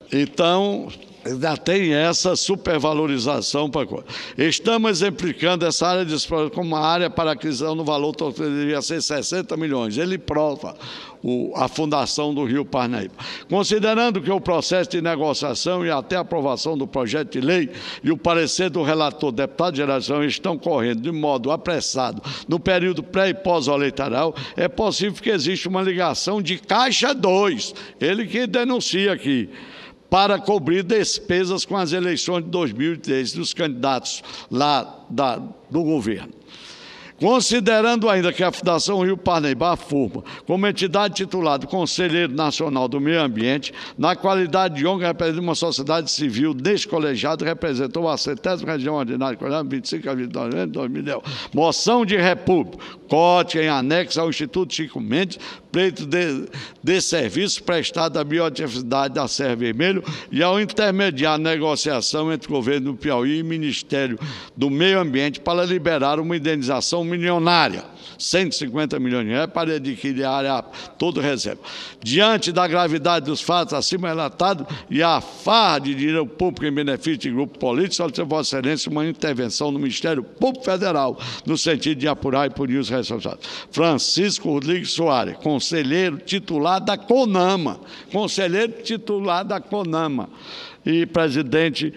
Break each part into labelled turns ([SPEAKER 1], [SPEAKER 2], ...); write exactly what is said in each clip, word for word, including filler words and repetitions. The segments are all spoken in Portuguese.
[SPEAKER 1] Então, ainda tem essa supervalorização para coisa. Estamos exemplificando essa área de exploração como uma área para aquisição no valor total deveria ser sessenta milhões. Ele prova o, a fundação do Rio Parnaíba. Considerando que o processo de negociação e até aprovação do projeto de lei e o parecer do relator, deputado de geração, estão correndo de modo apressado no período pré e pós-eleitoral, é possível que exista uma ligação de Caixa dois, ele que denuncia aqui, para cobrir despesas com as eleições de dois mil e três dos candidatos lá da, do governo. Considerando ainda que a Fundação Rio Parnaíba, a FURPA, como entidade titular do Conselheiro Nacional do Meio Ambiente, na qualidade de órgão, representa uma sociedade civil descolegiada, representou a centésima região ordinária, vinte e cinco a vinte e dois de dois mil e dez. Moção de república, corte em anexo ao Instituto Chico Mendes, pleito de, de serviço prestado à biodiversidade da Serra Vermelho e ao intermediar a negociação entre o governo do Piauí e o Ministério do Meio Ambiente para liberar uma indenização milionária, cento e cinquenta milhões de reais, para adquirir a área toda reserva. Diante da gravidade dos fatos acima relatados e a farra de dinheiro público em benefício de grupo político, solicita Vossa Excelência uma intervenção no Ministério Público Federal, no sentido de apurar e punir os responsáveis. Francisco Rodrigues Soares, conselheiro titular da CONAMA, conselheiro titular da CONAMA e presidente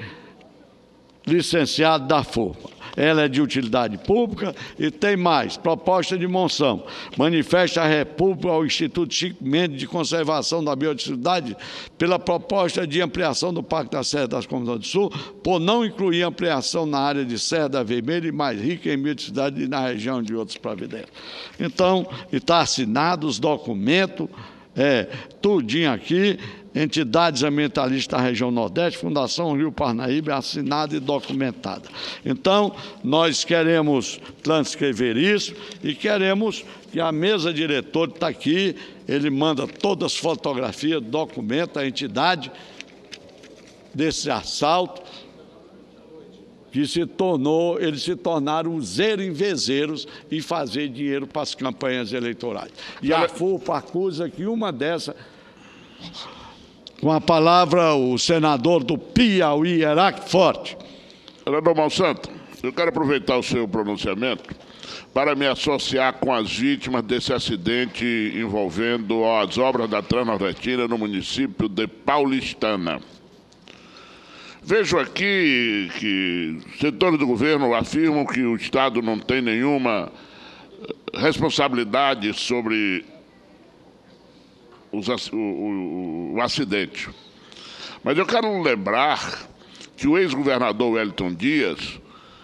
[SPEAKER 1] licenciado da FURPA. Ela é de utilidade pública e tem mais. Proposta de moção. Manifesta a República ao Instituto Chico Mendes de Conservação da Biodiversidade pela proposta de ampliação do Parque da Serra das Comunidades do Sul, por não incluir ampliação na área de Serra da Vermelha e mais rica em biodiversidade e na região de outros providências. Então, está assinado os documentos, é, tudinho aqui, entidades ambientalistas da região Nordeste, Fundação Rio Parnaíba, assinada e documentada. Então, nós queremos transcrever isso e queremos que a mesa diretora está aqui, ele manda todas as fotografias, documenta a entidade desse assalto, que se tornou, eles se tornaram zero em vezeiros e fazer dinheiro para as campanhas eleitorais. E a FURPA acusa que uma dessas... Com a palavra, o senador do Piauí, Heráclito Forte.
[SPEAKER 2] Senador Monsanto, eu quero aproveitar o seu pronunciamento para me associar com as vítimas desse acidente envolvendo as obras da Transnordestina no município de Paulistana. Vejo aqui que setores do governo afirmam que o Estado não tem nenhuma responsabilidade sobre Os, o, o, o acidente. Mas eu quero lembrar que o ex-governador Wellington Dias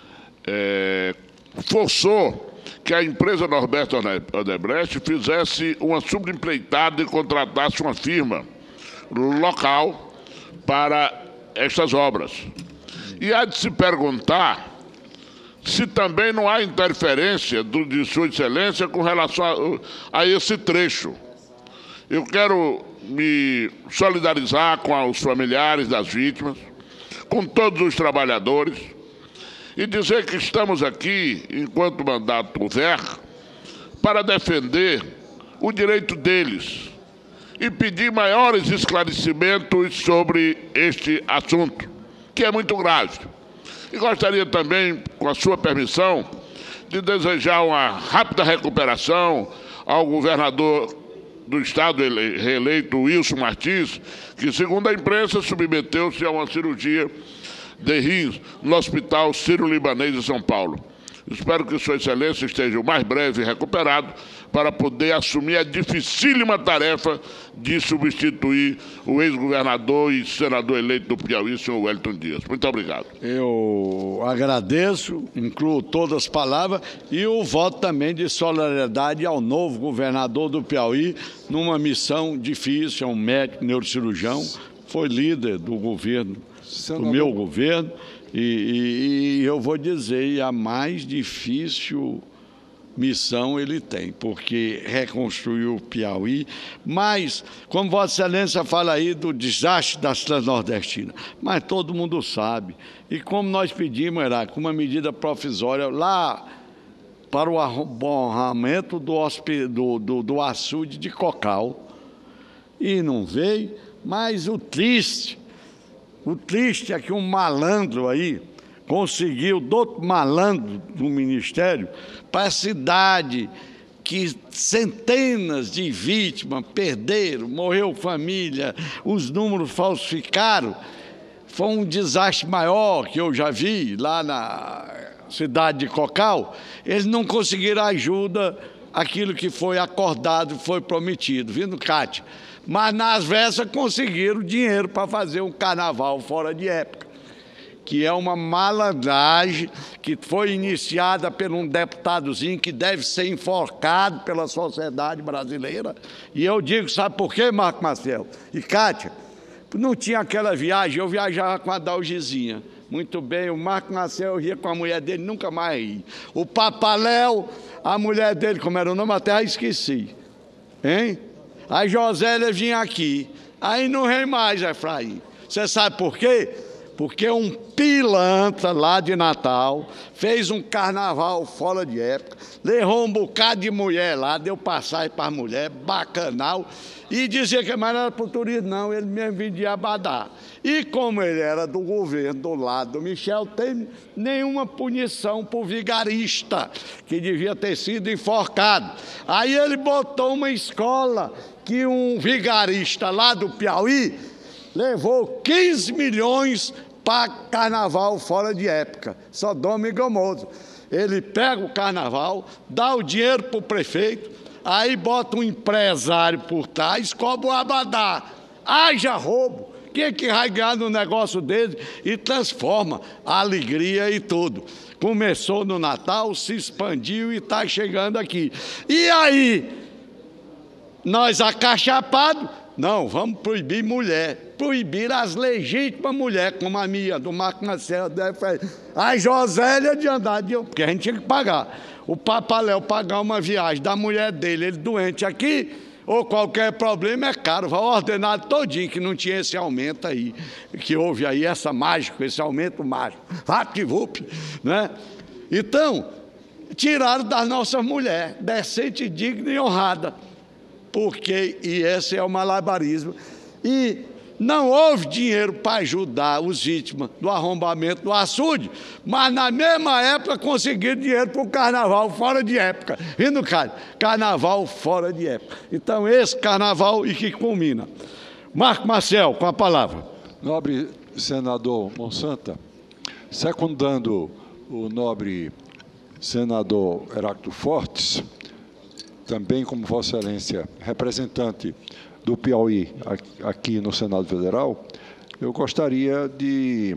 [SPEAKER 2] é, forçou que a empresa Norberto Odebrecht fizesse uma subempreitada e contratasse uma firma local para estas obras. E há de se perguntar se também não há interferência do, de Sua Excelência com relação a, a esse trecho. Eu quero me solidarizar com os familiares das vítimas, com todos os trabalhadores, e dizer que estamos aqui, enquanto o mandato houver, para defender o direito deles e pedir maiores esclarecimentos sobre este assunto, que é muito grave. E gostaria também, com a sua permissão, de desejar uma rápida recuperação ao governador do Estado reeleito, Wilson Martins, que, segundo a imprensa, submeteu-se a uma cirurgia de rins no Hospital Sírio-Libanês de São Paulo. Espero que Sua Excelência esteja o mais breve recuperado para poder assumir a dificílima tarefa de substituir o ex-governador e senador eleito do Piauí, senhor Wellington Dias. Muito obrigado.
[SPEAKER 1] Eu agradeço, incluo todas as palavras e o voto também de solidariedade ao novo governador do Piauí, numa missão difícil, é um médico neurocirurgião, foi líder do governo, senador, do meu governo, e, e, e eu vou dizer, a mais difícil missão ele tem, porque reconstruiu o Piauí, mas, como Vossa Excelência fala aí do desastre das Transnordestinas, mas todo mundo sabe, e como nós pedimos, era com uma medida provisória lá para o arrumamento do, do, do, do açude de Cocal, e não veio, mas o triste O triste é que um malandro aí conseguiu, do outro malandro do Ministério, para a cidade que centenas de vítimas perderam, morreu família, os números falsificaram. Foi um desastre maior que eu já vi lá na cidade de Cocal. Eles não conseguiram ajuda, aquilo que foi acordado, foi prometido, viu, Cátia? Mas nas vésperas conseguiram dinheiro para fazer um carnaval fora de época, que é uma malandragem que foi iniciada por um deputadozinho que deve ser enforcado pela sociedade brasileira. E eu digo, sabe por quê, Marco Marcelo e Cátia? Não tinha aquela viagem, eu viajava com a Dalgizinha. Muito bem, o Marco Marcelo ria com a mulher dele, nunca mais ri. O Papaléu, a mulher dele, como era o nome, até esqueci. Hein? A Josélia vinha aqui, aí não ri mais, Efraim. Você sabe por quê? Porque um pilantra lá de Natal fez um carnaval fora de época, levou um bocado de mulher lá, deu passagem para a mulher, bacanal, e dizia que mais não era para o turismo, não, ele mesmo vendia Abadá. E como ele era do governo, do lado do Michel, tem nenhuma punição para o vigarista, que devia ter sido enforcado. Aí ele botou uma escola que um vigarista lá do Piauí levou quinze milhões para carnaval fora de época, Sodoma e Gomorra. Ele pega o carnaval, dá o dinheiro para o prefeito, aí bota um empresário por trás, cobra o abadá. Haja roubo! Quem é que vai ganhar no negócio dele? E transforma a alegria e tudo. Começou no Natal, se expandiu e está chegando aqui. E aí, nós acachapados, não, vamos proibir mulher. Proibir as legítimas mulheres, como a minha, do Marco Marcelo, a Josélia de andar, de, porque a gente tinha que pagar. O Papaléu pagar uma viagem da mulher dele, ele doente aqui, ou qualquer problema é caro, vai ordenar todinho, que não tinha esse aumento aí, que houve aí, essa mágica, esse aumento mágico, vapt-vup, né? Então, tiraram das nossas mulheres, decente, digna e honrada, porque, e esse é o malabarismo, e não houve dinheiro para ajudar os vítimas do arrombamento do açude, mas na mesma época conseguiram dinheiro para o carnaval fora de época. Vindo, cara? Carnaval fora de época. Então, esse carnaval e que culmina. Marco Marcel, com a palavra.
[SPEAKER 3] Nobre senador Monsanta, secundando o nobre senador Heráclito Fortes, também como Vossa Excelência, representante do Piauí aqui no Senado Federal, eu gostaria de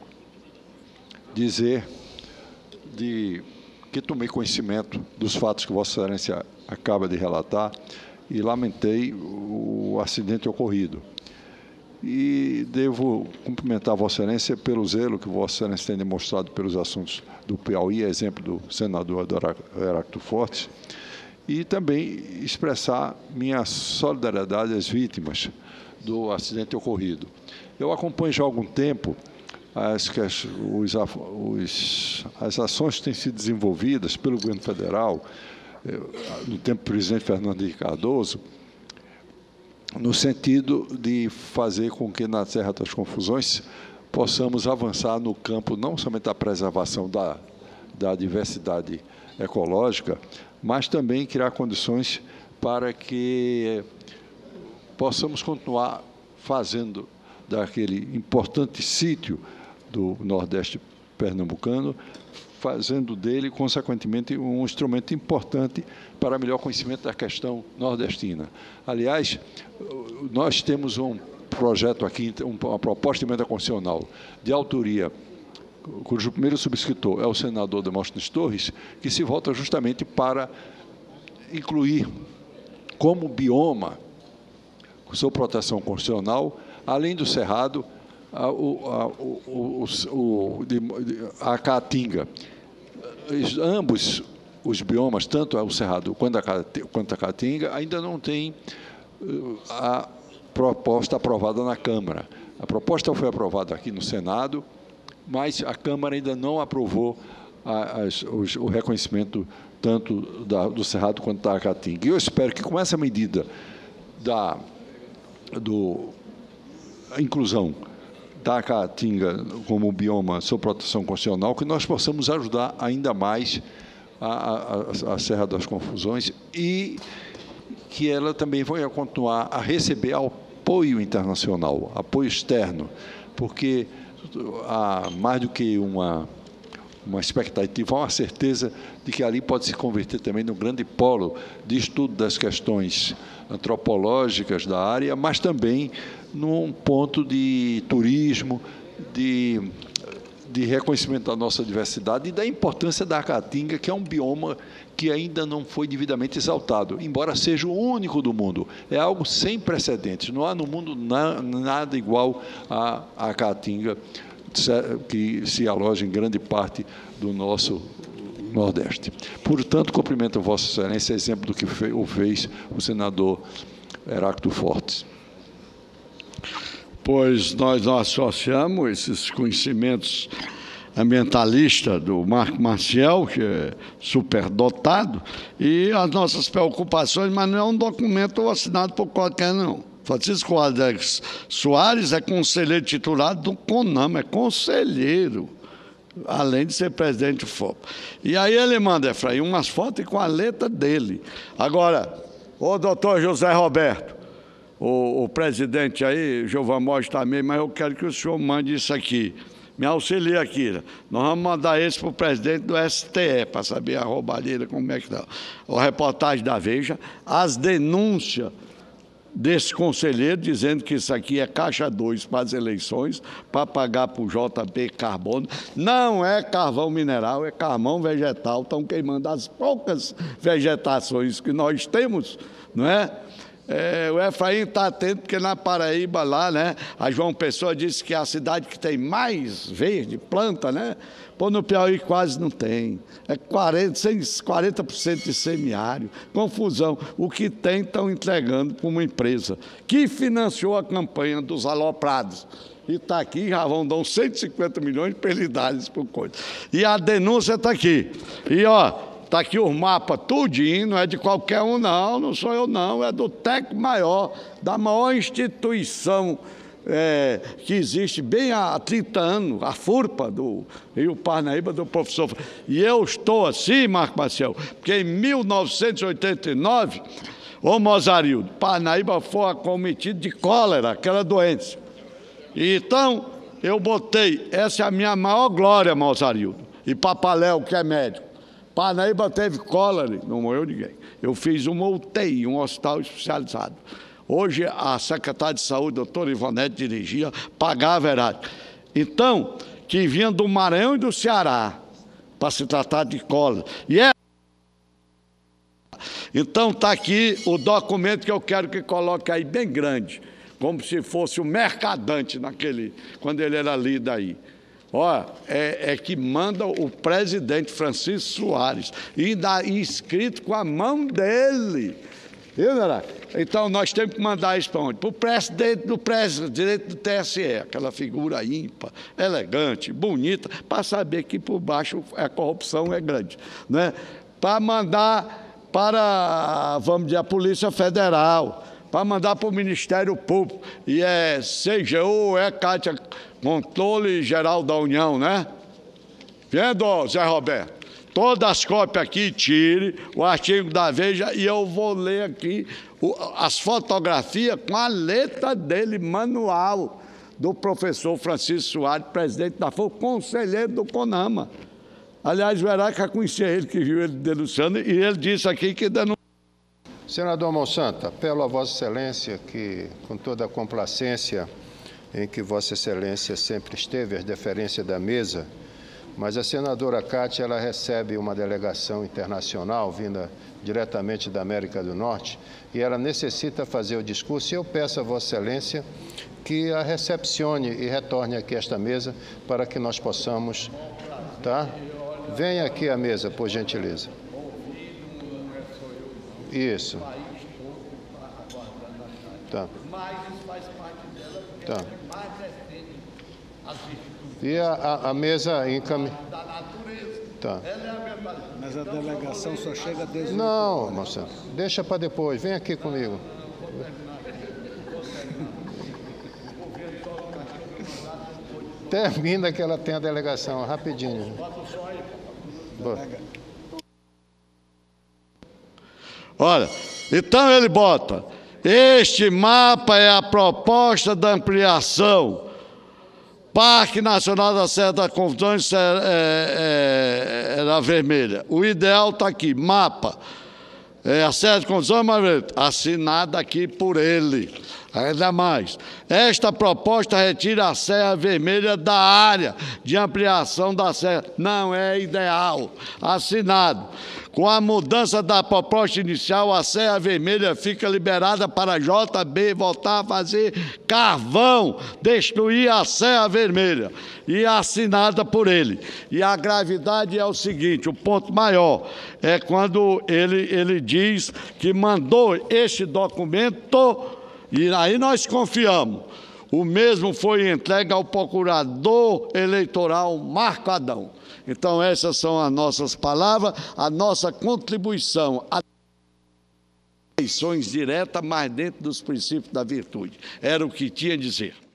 [SPEAKER 3] dizer de que tomei conhecimento dos fatos que Vossa Excelência acaba de relatar e lamentei o acidente ocorrido. E devo cumprimentar Vossa Excelência pelo zelo que Vossa Excelência tem demonstrado pelos assuntos do Piauí, exemplo do senador Heráclito Fortes, e também expressar minha solidariedade às vítimas do acidente ocorrido. Eu acompanho já há algum tempo as, as, os, os, as ações que têm sido desenvolvidas pelo governo federal, no tempo do presidente Fernando Henrique Cardoso, no sentido de fazer com que, na Terra das Confusões, possamos avançar no campo não somente da preservação da, da diversidade ecológica, mas também criar condições para que possamos continuar fazendo daquele importante sítio do Nordeste pernambucano, fazendo dele, consequentemente, um instrumento importante para melhor conhecimento da questão nordestina. Aliás, nós temos um projeto aqui, uma proposta de emenda constitucional de autoria, cujo primeiro subscritor é o senador Demóstenes Torres, que se volta justamente para incluir como bioma, com sua proteção constitucional, além do Cerrado, a, o, a, o, o, a Caatinga. Ambos os biomas, tanto o Cerrado quanto a, quanto a Caatinga, ainda não têm a proposta aprovada na Câmara. A proposta foi aprovada aqui no Senado, mas a Câmara ainda não aprovou a, as, os, o reconhecimento tanto da, do Cerrado quanto da Caatinga. E eu espero que, com essa medida da do, a inclusão da Caatinga como bioma sob proteção constitucional, que nós possamos ajudar ainda mais a, a, a Serra das Confusões e que ela também vai continuar a receber apoio internacional, apoio externo, porque há mais do que uma, uma expectativa, há uma certeza de que ali pode se converter também num grande polo de estudo das questões antropológicas da área, mas também num ponto de turismo, de, de reconhecimento da nossa diversidade e da importância da Caatinga, que é um bioma que ainda não foi devidamente exaltado, embora seja o único do mundo. É algo sem precedentes. Não há no mundo na, nada igual à, à Caatinga, que se aloja em grande parte do nosso Nordeste. Portanto, cumprimento Vossa Excelência, exemplo do que o fez o senador Heráclito Fortes.
[SPEAKER 1] Pois nós, nós associamos esses conhecimentos ambientalistas do Marco Maciel, que é superdotado, e as nossas preocupações, mas não é um documento assinado por qualquer, não. Francisco Alex Soares é conselheiro titular do CONAMA, é conselheiro, além de ser presidente do F O P. E aí ele manda, Efraim, umas fotos com a letra dele. Agora, ô doutor José Roberto, o, o presidente aí, Gilvan Borges também, mas eu quero que o senhor mande isso aqui. Me auxilia aqui. Nós vamos mandar esse para o presidente do S T E, para saber a roubalheira, como é que está. A reportagem da Veja, as denúncias desse conselheiro dizendo que isso aqui é caixa dois para as eleições, para pagar para o J B Carbono. Não é carvão mineral, é carvão vegetal. Estão queimando as poucas vegetações que nós temos, não é? É, o Efraim está atento, porque na Paraíba, lá, né, a João Pessoa disse que é a cidade que tem mais verde, planta, né? Pô, no Piauí quase não tem. É quarenta por cento de semiárido. Confusão. O que tem, estão entregando para uma empresa que financiou a campanha dos aloprados. E está aqui, já vão dar uns cento e cinquenta milhões para ele dar isso por coisa. E a denúncia está aqui. E, ó, está aqui o mapa tudinho, não é de qualquer um, não, não sou eu, não, é do T E C Maior, da maior instituição é, que existe bem há trinta anos, a FURPA, do Rio Parnaíba, do professor. E eu estou assim, Marco Maciel, porque em mil novecentos e oitenta e nove, ô Mozarildo, Parnaíba foi acometido de cólera, aquela doença. E então, eu botei, essa é a minha maior glória, Mozarildo, e Papaléu, que é médico. Parnaíba teve cólera, não morreu ninguém. Eu fiz uma U T I, um hospital especializado. Hoje, a secretária de saúde, doutora Ivonete, dirigia, pagava Heráclito. Então, que vinha do Maranhão e do Ceará, para se tratar de cólera. E é... Então, está aqui o documento que eu quero que coloque aí bem grande, como se fosse o mercadante naquele, quando ele era líder aí. Olha, é, é que manda o presidente Francisco Soares, e ainda escrito com a mão dele. Viu, Nara? Então, nós temos que mandar isso para onde? Para o presidente do presidente do T S E, aquela figura ímpar, elegante, bonita, para saber que por baixo a corrupção é grande. Né? Para mandar para, vamos dizer, a Polícia Federal, para mandar para o Ministério Público, e é C G U, é Cátia, Controle Geral da União, né? Vendo, Zé Roberto? Todas as cópias aqui, tire o artigo da Veja e eu vou ler aqui o, as fotografias com a letra dele, manual, do professor Francisco Soares, presidente da F O P, conselheiro do CONAMA. Aliás, o Heráclito conhecia ele, que viu ele denunciando, e ele disse aqui que denunciou.
[SPEAKER 4] Senador Monsanto, apelo a Vossa Excelência que, com toda a complacência em que Vossa Excelência sempre esteve, as deferências da mesa, mas a senadora Cátia, ela recebe uma delegação internacional vinda diretamente da América do Norte e ela necessita fazer o discurso e eu peço a Vossa Excelência que a recepcione e retorne aqui a esta mesa para que nós possamos, tá? Venha aqui à mesa, por gentileza. Isso. Tá. Tá. E a, a, a mesa encaminha. Tá.
[SPEAKER 5] Mas a delegação só chega desde...
[SPEAKER 4] Não, moça, deixa para depois. Vem aqui comigo. termina que ela tem a delegação, rapidinho. Boa.
[SPEAKER 1] Olha, então ele bota, este mapa é a proposta da ampliação. Parque Nacional da Serra da Confusão é, é, era vermelha. O ideal está aqui, mapa. É, a Serra de Confusão, assinada aqui por ele. Ainda mais, esta proposta retira a Serra Vermelha da área de ampliação da serra. Não é ideal. Assinado. Com a mudança da proposta inicial, a Serra Vermelha fica liberada para a J B voltar a fazer carvão, destruir a Serra Vermelha. E assinada por ele. E a gravidade é o seguinte, o ponto maior é quando ele, ele diz que mandou este documento. E aí nós confiamos. O mesmo foi entregue ao procurador eleitoral Marco Adão. Então essas são as nossas palavras, a nossa contribuição a eleições diretas, mas dentro dos princípios da virtude. Era o que tinha a dizer.